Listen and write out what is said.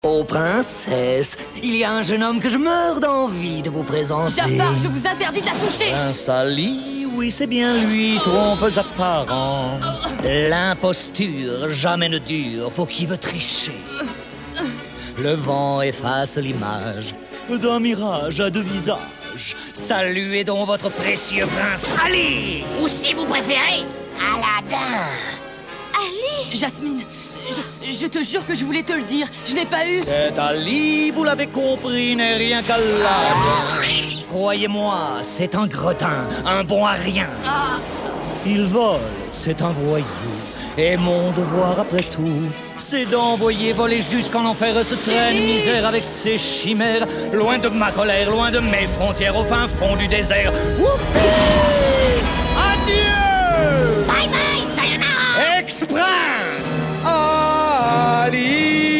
Oh, princesse, il y a un jeune homme que je meurs d'envie de vous présenter. Jafar, je vous interdis de la toucher. Prince Ali, oui, c'est bien lui, trompes apparences. L'imposture jamais ne dure pour qui veut tricher. Le vent efface l'image d'un mirage à deux visages. Saluez donc votre précieux prince Ali. Ou si vous préférez, Aladdin. Ali Jasmine, je te jure que je voulais te le dire. Je n'ai pas eu... Cet Ali, vous l'avez compris, n'est rien qu'à l'âme. Croyez-moi, c'est un gretin, un bon à rien. Il vole, c'est un voyou. Et mon devoir après tout, c'est d'envoyer voler jusqu'en enfer ce traîne misère avec ses chimères. Loin de ma colère, loin de mes frontières, au fin fond du désert. Whoopee! Adieu! Bye bye, sayonara. Ex-prince Ali!